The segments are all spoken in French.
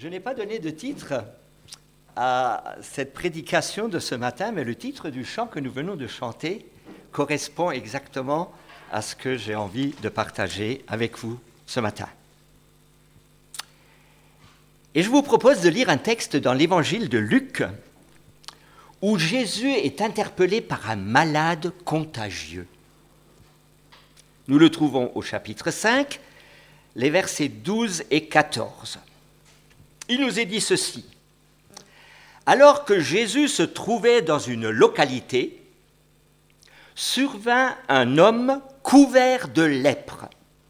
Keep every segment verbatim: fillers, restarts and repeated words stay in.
Je n'ai pas donné de titre à cette prédication de ce matin, mais le titre du chant que nous venons de chanter correspond exactement à ce que j'ai envie de partager avec vous ce matin. Et je vous propose de lire un texte dans l'évangile de Luc, où Jésus est interpellé par un malade contagieux. Nous le trouvons au chapitre cinq, les versets douze et quatorze. Il nous est dit ceci. Alors que Jésus se trouvait dans une localité, survint un homme couvert de lèpre.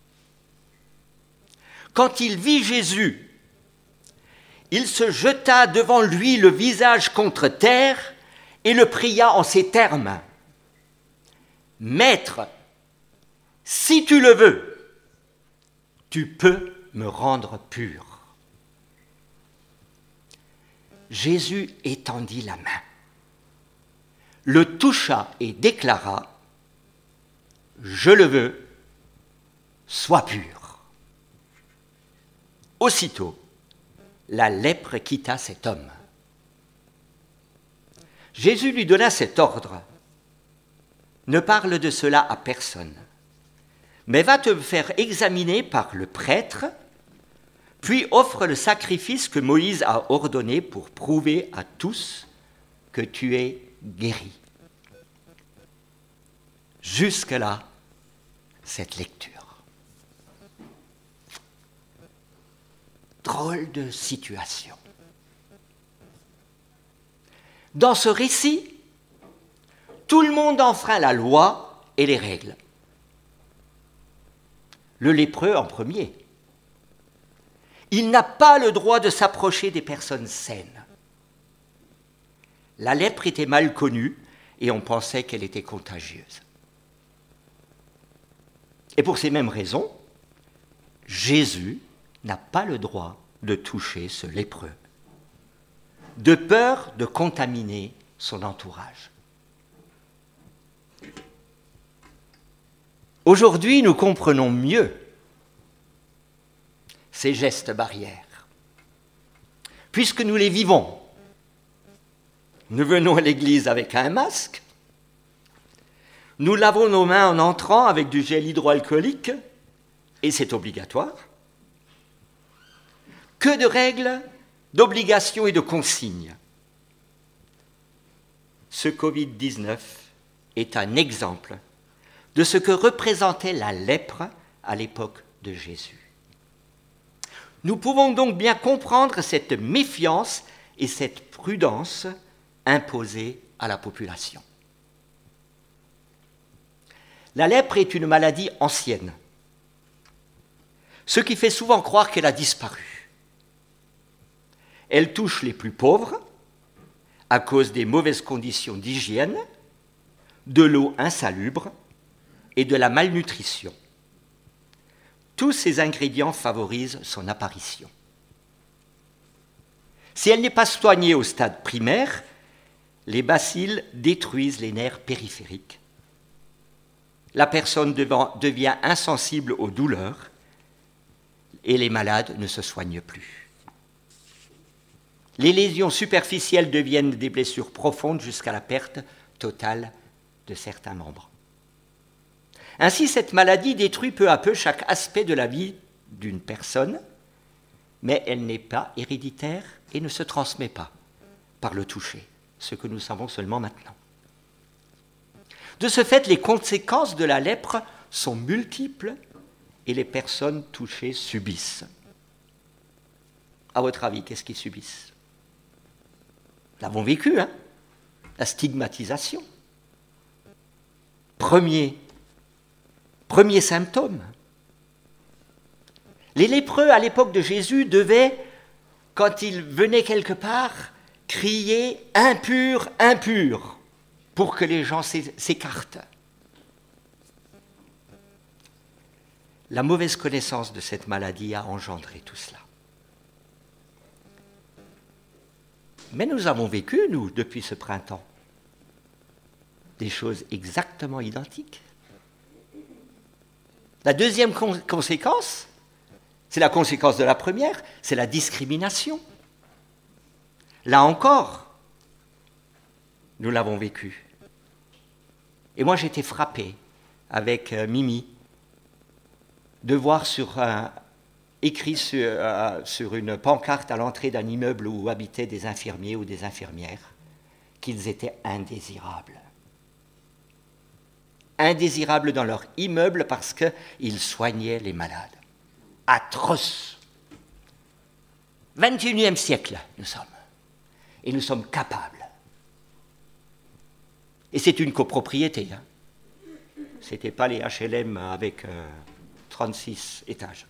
Quand il vit Jésus, il se jeta devant lui le visage contre terre et le pria en ces termes. « Maître, si tu le veux, tu peux me rendre pur. » Jésus étendit la main, le toucha et déclara « Je le veux, sois pur. » Aussitôt, la lèpre quitta cet homme. Jésus lui donna cet ordre. Ne parle de cela à personne, mais va te faire examiner par le prêtre, puis offre le sacrifice que Moïse a ordonné pour prouver à tous que tu es guéri. Jusque-là, cette lecture. Drôle de situation. Dans ce récit, tout le monde enfreint la loi et les règles. Le lépreux en premier. Il n'a pas le droit de s'approcher des personnes saines. La lèpre était mal connue et on pensait qu'elle était contagieuse. Et pour ces mêmes raisons, Jésus n'a pas le droit de toucher ce lépreux, de peur de contaminer son entourage. Aujourd'hui, nous comprenons mieux ces gestes barrières, puisque nous les vivons. Nous venons à l'église avec un masque, nous lavons nos mains en entrant avec du gel hydroalcoolique, et c'est obligatoire. Que de règles, d'obligations et de consignes. Ce covid dix-neuf est un exemple de ce que représentait la lèpre à l'époque de Jésus. Nous pouvons donc bien comprendre cette méfiance et cette prudence imposées à la population. La lèpre est une maladie ancienne, ce qui fait souvent croire qu'elle a disparu. Elle touche les plus pauvres à cause des mauvaises conditions d'hygiène, de l'eau insalubre et de la malnutrition. Tous ces ingrédients favorisent son apparition. Si elle n'est pas soignée au stade primaire, les bacilles détruisent les nerfs périphériques. La personne devient insensible aux douleurs et les malades ne se soignent plus. Les lésions superficielles deviennent des blessures profondes jusqu'à la perte totale de certains membres. Ainsi, cette maladie détruit peu à peu chaque aspect de la vie d'une personne, mais elle n'est pas héréditaire et ne se transmet pas par le toucher, ce que nous savons seulement maintenant. De ce fait, les conséquences de la lèpre sont multiples et les personnes touchées subissent. À votre avis, qu'est-ce qu'ils subissent ? Nous l'avons vécu, hein ? La stigmatisation. Premier, premier symptôme. Les lépreux, à l'époque de Jésus, devaient, quand ils venaient quelque part, crier « impur, impur » pour que les gens s'écartent. La mauvaise connaissance de cette maladie a engendré tout cela. Mais nous avons vécu, nous, depuis ce printemps, des choses exactement identiques. La deuxième con- conséquence, C'est la conséquence de la première, c'est la discrimination. Là encore, nous l'avons vécu. Et moi, j'étais frappé avec euh, Mimi de voir sur un, écrit sur, euh, sur une pancarte à l'entrée d'un immeuble où habitaient des infirmiers ou des infirmières qu'ils étaient indésirables. Indésirables dans leur immeuble parce qu'ils soignaient les malades. Atroce. vingt et unième siècle, nous sommes. Et nous sommes capables. Et c'est une copropriété. Hein. Ce n'était pas les H L M avec euh, trente-six étages.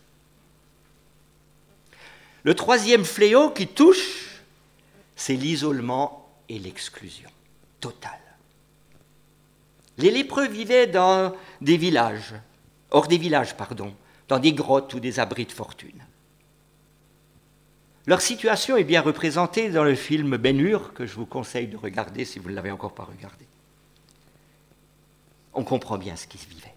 Le troisième fléau qui touche, c'est l'isolement et l'exclusion totale. Les lépreux vivaient dans des villages, hors des villages, pardon, dans des grottes ou des abris de fortune. Leur situation est bien représentée dans le film Ben-Hur, que je vous conseille de regarder si vous ne l'avez encore pas regardé. On comprend bien ce qui se vivait.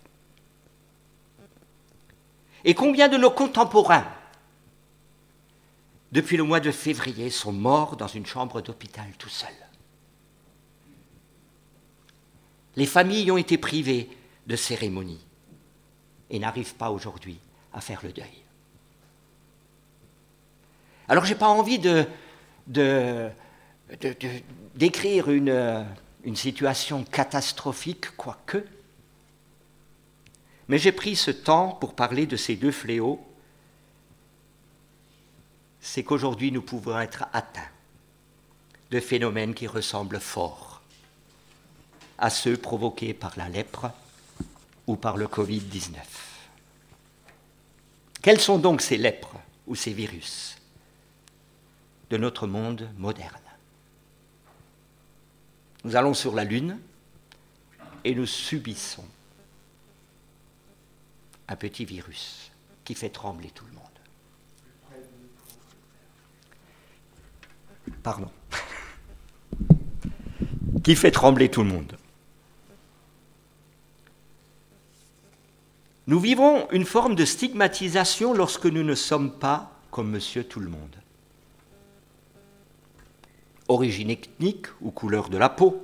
Et combien de nos contemporains, depuis le mois de février, sont morts dans une chambre d'hôpital tout seuls. Les familles ont été privées de cérémonies et n'arrivent pas aujourd'hui à faire le deuil. Alors je n'ai pas envie de, de, de, de, d'écrire une, une situation catastrophique, quoique, mais j'ai pris ce temps pour parler de ces deux fléaux. C'est qu'aujourd'hui nous pouvons être atteints de phénomènes qui ressemblent fort à ceux provoqués par la lèpre ou par le covid dix-neuf. Quels sont donc ces lèpres ou ces virus de notre monde moderne? Nous allons sur la Lune et nous subissons un petit virus qui fait trembler tout le monde. Pardon. Qui fait trembler tout le monde. Nous vivons une forme de stigmatisation lorsque nous ne sommes pas comme Monsieur Tout-le-Monde. Origine ethnique ou couleur de la peau.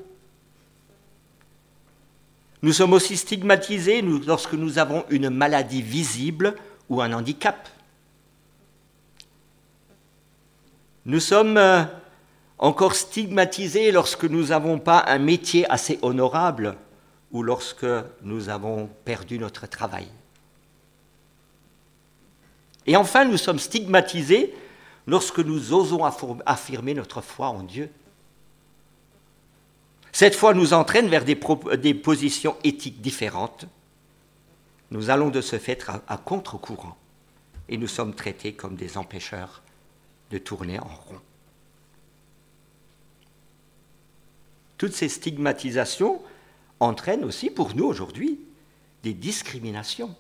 Nous sommes aussi stigmatisés lorsque nous avons une maladie visible ou un handicap. Nous sommes encore stigmatisés lorsque nous n'avons pas un métier assez honorable ou lorsque nous avons perdu notre travail. Et enfin, nous sommes stigmatisés lorsque nous osons affirmer notre foi en Dieu. Cette foi nous entraîne vers des, pro- des positions éthiques différentes. Nous allons de ce fait à, à contre-courant et nous sommes traités comme des empêcheurs de tourner en rond. Toutes ces stigmatisations entraînent aussi pour nous aujourd'hui des discriminations.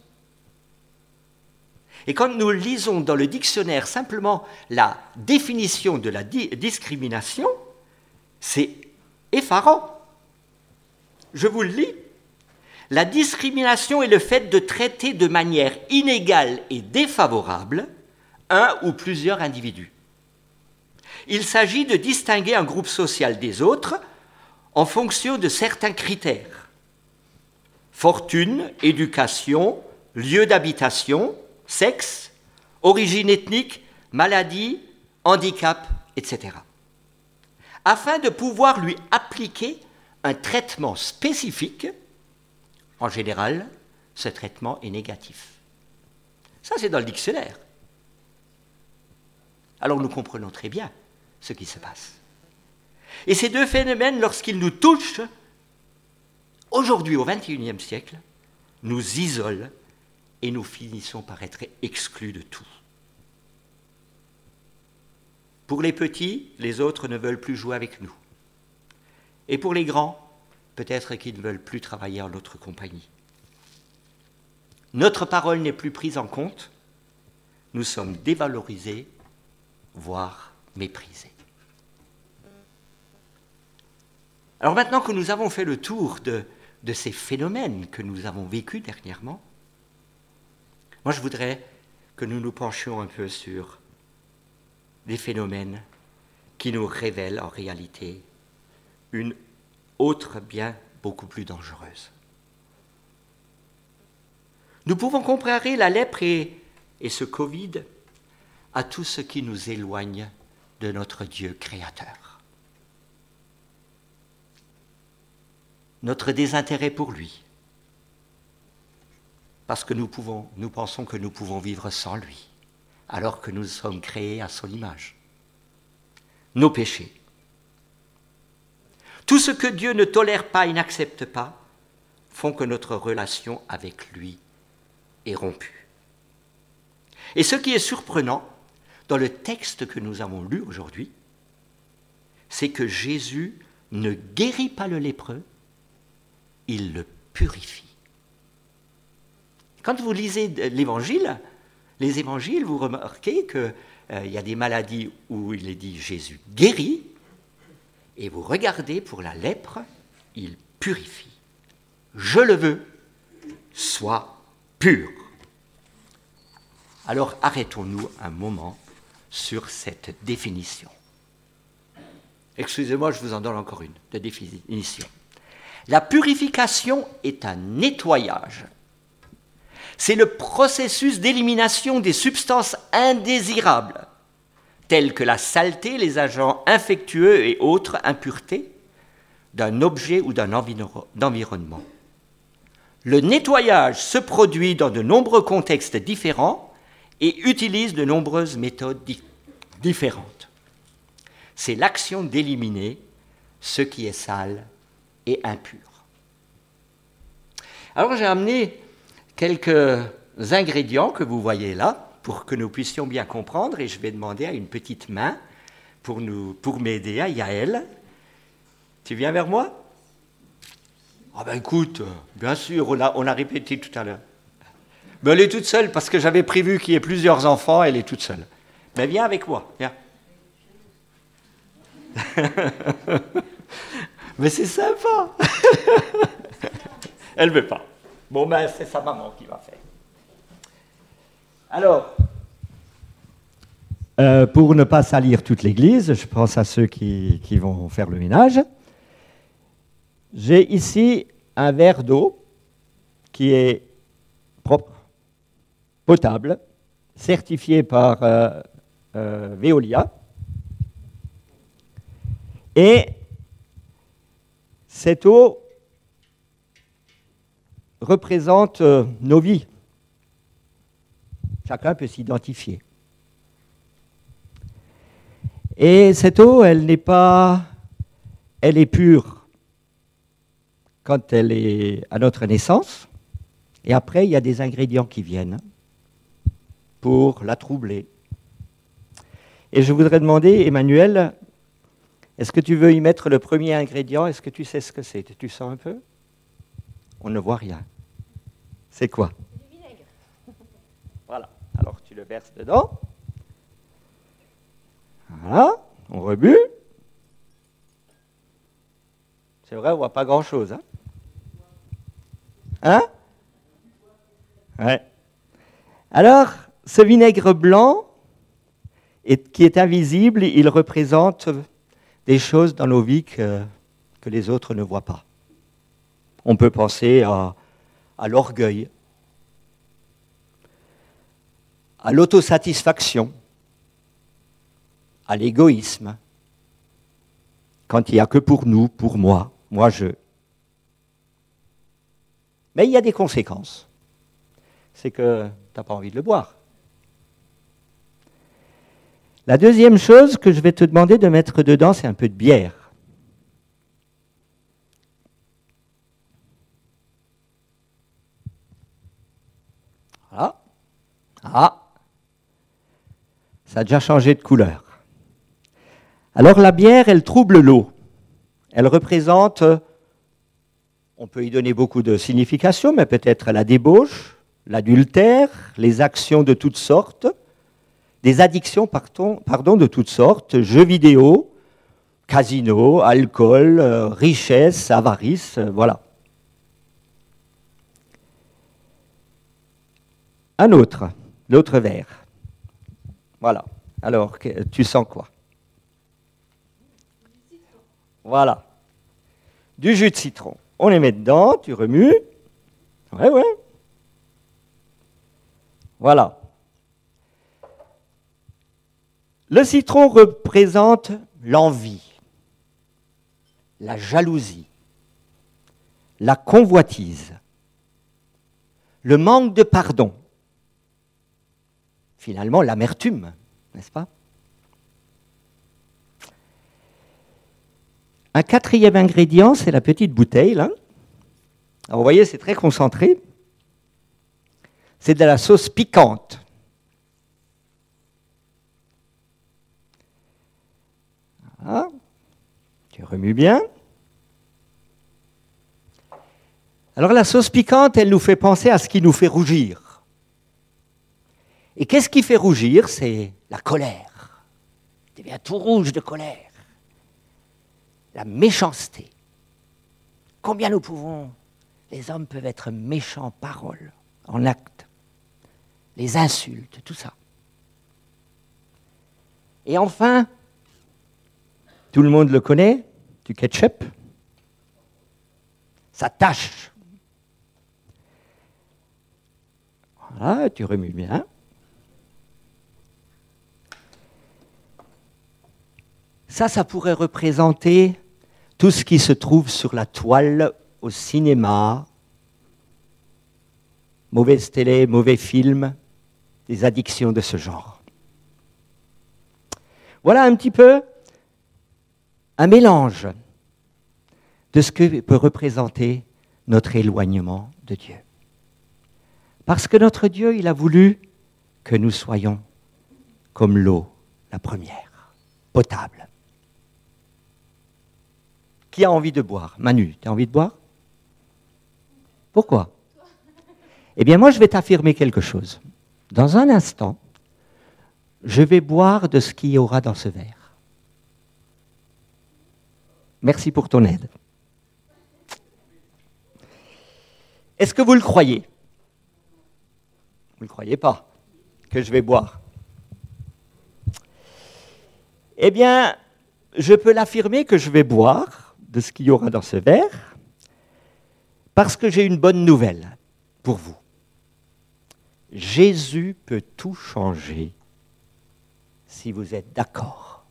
Et quand nous lisons dans le dictionnaire simplement la définition de la di- discrimination, c'est effarant. Je vous le lis. La discrimination est le fait de traiter de manière inégale et défavorable un ou plusieurs individus. Il s'agit de distinguer un groupe social des autres en fonction de certains critères. Fortune, éducation, lieu d'habitation, sexe, origine ethnique, maladie, handicap, et cetera. Afin de pouvoir lui appliquer un traitement spécifique, en général, ce traitement est négatif. Ça, c'est dans le dictionnaire. Alors nous comprenons très bien ce qui se passe. Et ces deux phénomènes, lorsqu'ils nous touchent, aujourd'hui, au vingt et unième siècle, nous isolent et nous finissons par être exclus de tout. Pour les petits, les autres ne veulent plus jouer avec nous. Et pour les grands, peut-être qu'ils ne veulent plus travailler en notre compagnie. Notre parole n'est plus prise en compte, nous sommes dévalorisés, voire méprisés. Alors maintenant que nous avons fait le tour de, de ces phénomènes que nous avons vécus dernièrement, moi je voudrais que nous nous penchions un peu sur des phénomènes qui nous révèlent en réalité une autre bien beaucoup plus dangereuse. Nous pouvons comparer la lèpre et, et ce Covid à tout ce qui nous éloigne de notre Dieu créateur. Notre désintérêt pour lui, parce que nous, pouvons, nous pensons que nous pouvons vivre sans lui, alors que nous sommes créés à son image. Nos péchés. Tout ce que Dieu ne tolère pas et n'accepte pas font que notre relation avec lui est rompue. Et ce qui est surprenant dans le texte que nous avons lu aujourd'hui, c'est que Jésus ne guérit pas le lépreux, il le purifie. Quand vous lisez l'Évangile, les Évangiles, vous remarquez qu'il euh, y a des maladies où il est dit Jésus guérit, et vous regardez pour la lèpre, il purifie. Je le veux, sois pur. Alors arrêtons-nous un moment sur cette définition. Excusez-moi, je vous en donne encore une de définition. La purification est un nettoyage. C'est le processus d'élimination des substances indésirables, telles que la saleté, les agents infectieux et autres impuretés, d'un objet ou d'un environnement. Le nettoyage se produit dans de nombreux contextes différents et utilise de nombreuses méthodes di- différentes. C'est l'action d'éliminer ce qui est sale et impur. Alors j'ai amené quelques ingrédients que vous voyez là pour que nous puissions bien comprendre et je vais demander à une petite main pour, nous, pour m'aider, à Yaël. Tu viens vers moi ? Ah ben écoute, bien sûr, on a, on a répété tout à l'heure. Mais elle est toute seule parce que j'avais prévu qu'il y ait plusieurs enfants, elle est toute seule. Mais viens avec moi, viens. Mais c'est sympa. Elle ne veut pas. Bon ben c'est sa maman qui va faire. Alors, euh, pour ne pas salir toute l'église, je pense à ceux qui, qui vont faire le ménage. J'ai ici un verre d'eau qui est propre, potable, certifié par euh, euh, Veolia. Et cette eau représente euh, nos vies. Chacun peut s'identifier. Et cette eau, elle n'est pas... Elle est pure quand elle est à notre naissance. Et après, il y a des ingrédients qui viennent pour la troubler. Et je voudrais demander, Emmanuel, est-ce que tu veux y mettre le premier ingrédient ? Est-ce que tu sais ce que c'est ? Tu sens un peu ? On ne voit rien. C'est quoi ? Du vinaigre. Voilà. Alors tu le verses dedans. Voilà. On rebut. C'est vrai, on ne voit pas grand-chose. Hein ? Hein ? Ouais. Alors, ce vinaigre blanc, est, qui est invisible, il représente des choses dans nos vies que, que les autres ne voient pas. On peut penser à, à l'orgueil, à l'autosatisfaction, à l'égoïsme, quand il n'y a que pour nous, pour moi, moi je. Mais il y a des conséquences. C'est que tu n'as pas envie de le boire. La deuxième chose que je vais te demander de mettre dedans, c'est un peu de bière. Voilà. Ah, ça a déjà changé de couleur. Alors la bière, elle trouble l'eau. Elle représente, on peut y donner beaucoup de significations, mais peut-être la débauche, l'adultère, les actions de toutes sortes, des addictions pardon, pardon, de toutes sortes, jeux vidéo, casino, alcool, euh, richesse, avarice, euh, voilà. Un autre, l'autre verre. Voilà. Alors, tu sens quoi? Voilà. Du jus de citron. On les met dedans, tu remues. Ouais, ouais. Voilà. Le citron représente l'envie, la jalousie, la convoitise, le manque de pardon, finalement l'amertume, n'est-ce pas? Un quatrième ingrédient, c'est la petite bouteille, là. Alors, vous voyez, c'est très concentré. C'est de la sauce piquante. Voilà. Tu remues bien. Alors la sauce piquante, elle nous fait penser à ce qui nous fait rougir. Et qu'est-ce qui fait rougir? C'est la colère. Tu deviens tout rouge de colère. La méchanceté. Combien nous pouvons, les hommes peuvent être méchants en parole, en acte, les insultes, tout ça. Et enfin, tout le monde le connaît, du ketchup, ça tâche. Voilà, tu remues bien. Ça, ça pourrait représenter tout ce qui se trouve sur la toile, au cinéma, mauvaise télé, mauvais film, des addictions de ce genre. Voilà un petit peu un mélange de ce que peut représenter notre éloignement de Dieu. Parce que notre Dieu, il a voulu que nous soyons comme l'eau, la première, potable. Qui a envie de boire? Manu, tu as envie de boire? Pourquoi? Eh bien, moi, je vais t'affirmer quelque chose. Dans un instant, je vais boire de ce qu'il y aura dans ce verre. Merci pour ton aide. Est-ce que vous le croyez? Vous ne le croyez pas que je vais boire? Eh bien, je peux l'affirmer que je vais boire de ce qu'il y aura dans ce verre, parce que j'ai une bonne nouvelle pour vous. Jésus peut tout changer si vous êtes d'accord.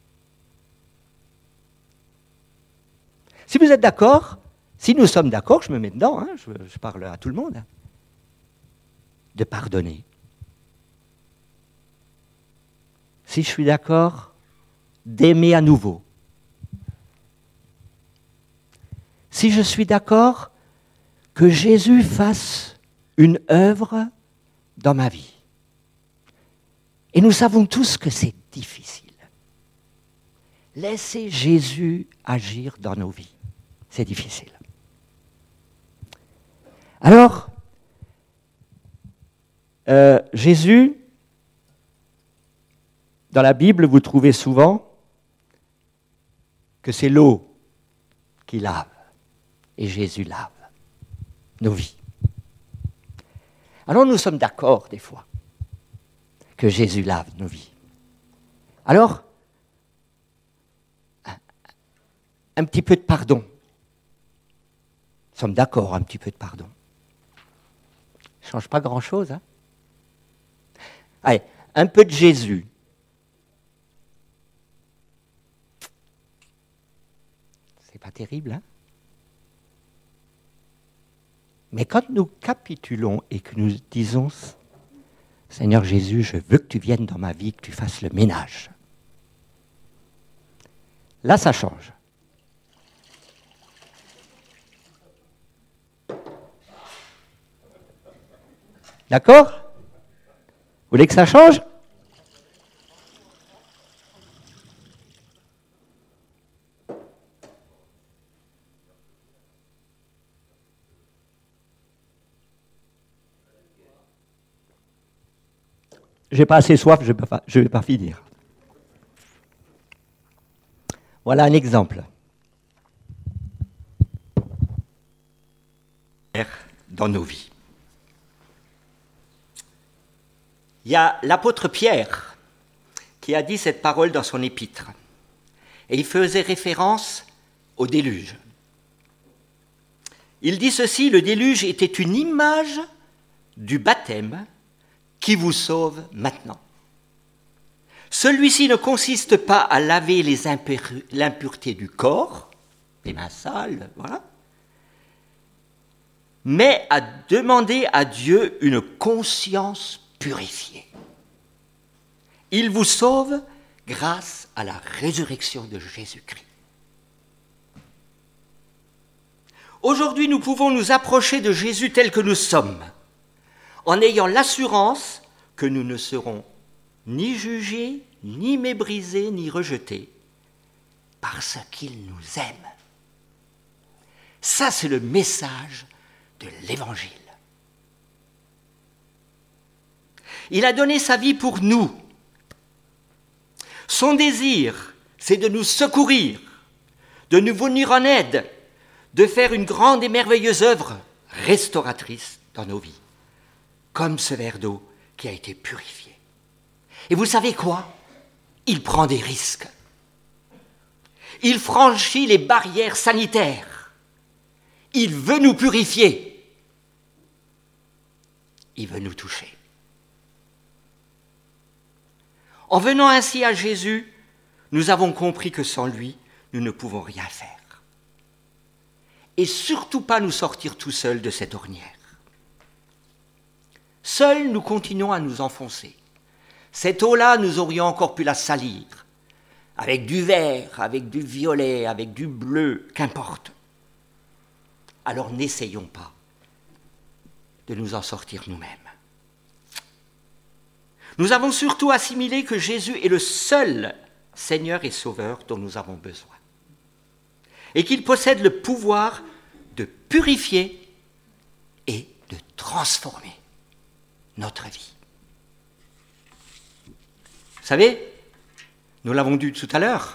Si vous êtes d'accord, si nous sommes d'accord, je me mets dedans, hein, je, je parle à tout le monde, hein, de pardonner. Si je suis d'accord, d'aimer à nouveau. Si je suis d'accord que Jésus fasse une œuvre dans ma vie. Et nous savons tous que c'est difficile. Laissez Jésus agir dans nos vies. C'est difficile. Alors, euh, Jésus, dans la Bible, vous trouvez souvent que c'est l'eau qui lave. Et Jésus lave nos vies. Alors nous sommes d'accord des fois que Jésus lave nos vies. Alors, un, un petit peu de pardon. Nous sommes d'accord, un petit peu de pardon. Ça ne change pas grand-chose. Hein? Allez, un peu de Jésus. C'est pas terrible, hein? Mais quand nous capitulons et que nous disons « Seigneur Jésus, je veux que tu viennes dans ma vie, que tu fasses le ménage », là, ça change. D'accord? Vous voulez que ça change? J'ai pas assez soif, je ne vais pas, je vais pas finir. Voilà un exemple. Dans nos vies. Il y a l'apôtre Pierre qui a dit cette parole dans son épître. Et il faisait référence au déluge. Il dit ceci, le déluge était une image du baptême qui vous sauve maintenant. Celui-ci ne consiste pas à laver les impur- l'impureté du corps, les mains sales, voilà, mais à demander à Dieu une conscience purifiée. Il vous sauve grâce à la résurrection de Jésus-Christ. Aujourd'hui, nous pouvons nous approcher de Jésus tel que nous sommes, en ayant l'assurance que nous ne serons ni jugés, ni méprisés, ni rejetés, parce qu'il nous aime. Ça, c'est le message de l'Évangile. Il a donné sa vie pour nous. Son désir, c'est de nous secourir, de nous venir en aide, de faire une grande et merveilleuse œuvre restauratrice dans nos vies, comme ce verre d'eau qui a été purifié. Et vous savez quoi ? Il prend des risques. Il franchit les barrières sanitaires. Il veut nous purifier. Il veut nous toucher. En venant ainsi à Jésus, nous avons compris que sans lui, nous ne pouvons rien faire. Et surtout pas nous sortir tout seuls de cette ornière. Seuls, nous continuons à nous enfoncer. Cette eau-là, nous aurions encore pu la salir, avec du vert, avec du violet, avec du bleu, qu'importe. Alors n'essayons pas de nous en sortir nous-mêmes. Nous avons surtout assimilé que Jésus est le seul Seigneur et Sauveur dont nous avons besoin, et qu'il possède le pouvoir de purifier et de transformer notre vie. Vous savez, nous l'avons dit tout à l'heure,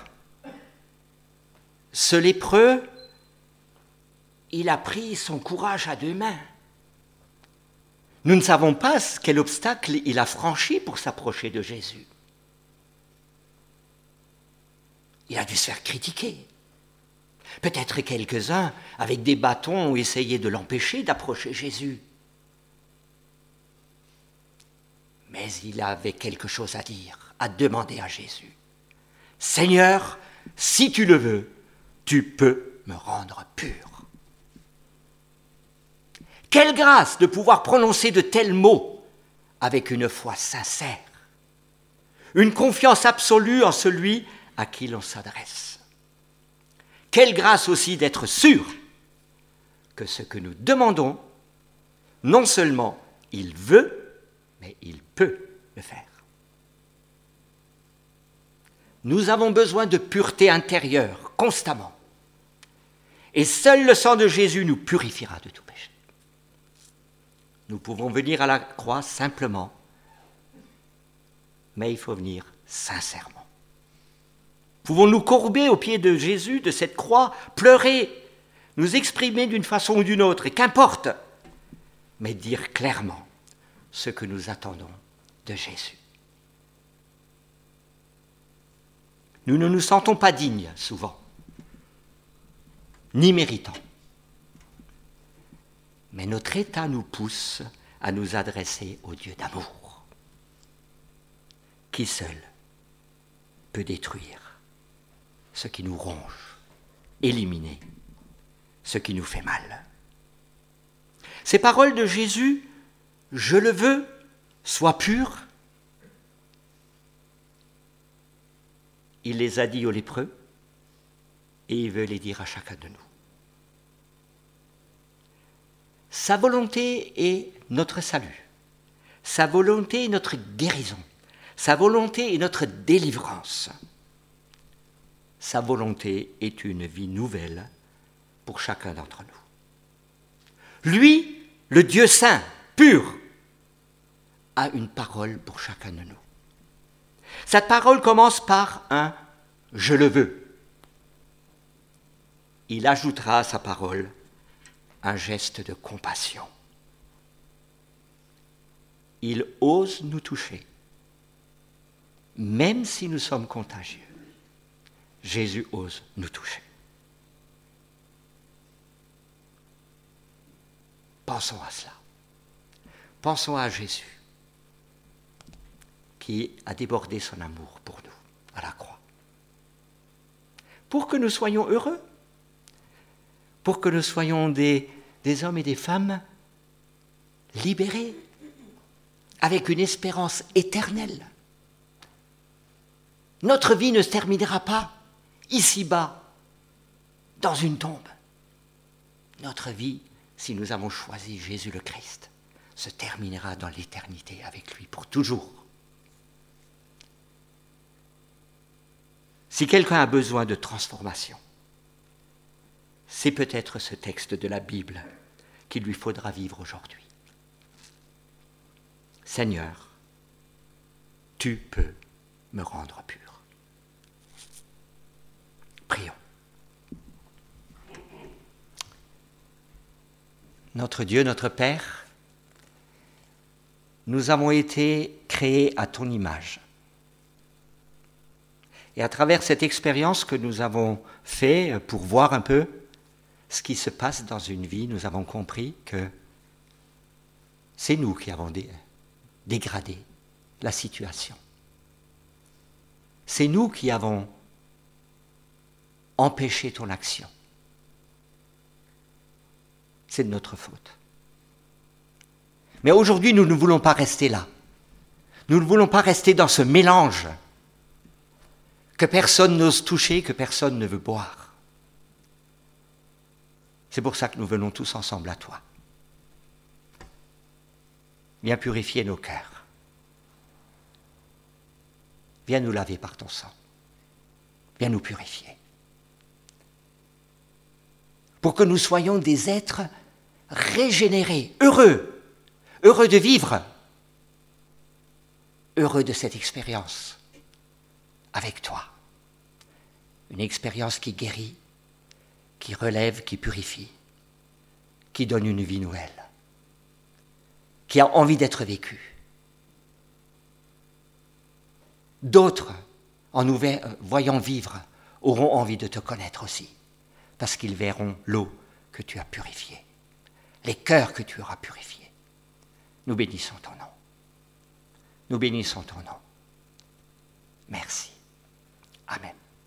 ce lépreux, il a pris son courage à deux mains. Nous ne savons pas quel obstacle il a franchi pour s'approcher de Jésus. Il a dû se faire critiquer. Peut-être quelques-uns, avec des bâtons, ont essayé de l'empêcher d'approcher Jésus. Mais il avait quelque chose à dire, à demander à Jésus. « Seigneur, si tu le veux, tu peux me rendre pur. » Quelle grâce de pouvoir prononcer de tels mots avec une foi sincère, une confiance absolue en celui à qui l'on s'adresse. Quelle grâce aussi d'être sûr que ce que nous demandons, non seulement il veut, mais il peut le faire. Nous avons besoin de pureté intérieure, constamment. Et seul le sang de Jésus nous purifiera de tout péché. Nous pouvons venir à la croix simplement, mais il faut venir sincèrement. Pouvons-nous courber aux pieds de Jésus, de cette croix, pleurer, nous exprimer d'une façon ou d'une autre, et qu'importe, mais dire clairement ce que nous attendons de Jésus. Nous ne nous sentons pas dignes, souvent, ni méritants. Mais notre état nous pousse à nous adresser au Dieu d'amour, qui seul peut détruire ce qui nous ronge, éliminer ce qui nous fait mal. Ces paroles de Jésus, « Je le veux, sois pur », il les a dit aux lépreux et il veut les dire à chacun de nous. Sa volonté est notre salut. Sa volonté est notre guérison. Sa volonté est notre délivrance. Sa volonté est une vie nouvelle pour chacun d'entre nous. Lui, le Dieu saint, pur, a une parole pour chacun de nous. Cette parole commence par un « je le veux ». Il ajoutera à sa parole un geste de compassion. il ose nous toucher. Même si nous sommes contagieux, Jésus ose nous toucher. Pensons à cela. Pensons à Jésus, qui a débordé son amour pour nous à la croix. Pour que nous soyons heureux, pour que nous soyons des, des hommes et des femmes libérés, avec une espérance éternelle. Notre vie ne se terminera pas ici-bas, dans une tombe. Notre vie, si nous avons choisi Jésus le Christ, se terminera dans l'éternité avec lui pour toujours. Si quelqu'un a besoin de transformation, c'est peut-être ce texte de la Bible qu'il lui faudra vivre aujourd'hui. Seigneur, tu peux me rendre pur. Prions. Notre Dieu, notre Père, nous avons été créés à ton image. Et à travers cette expérience que nous avons faite pour voir un peu ce qui se passe dans une vie, nous avons compris que c'est nous qui avons dé- dégradé la situation. C'est nous qui avons empêché ton action. C'est de notre faute. Mais aujourd'hui, nous ne voulons pas rester là. Nous ne voulons pas rester dans ce mélange que personne n'ose toucher, que personne ne veut boire. C'est pour ça que nous venons tous ensemble à toi. Viens purifier nos cœurs. Viens nous laver par ton sang. Viens nous purifier. Pour que nous soyons des êtres régénérés, heureux, heureux de vivre, heureux de cette expérience avec toi. Une expérience qui guérit, qui relève, qui purifie, qui donne une vie nouvelle, qui a envie d'être vécue. D'autres, en nous voyant vivre, auront envie de te connaître aussi, parce qu'ils verront l'eau que tu as purifiée, les cœurs que tu auras purifiés. Nous bénissons ton nom. Nous bénissons ton nom. Merci. Amen.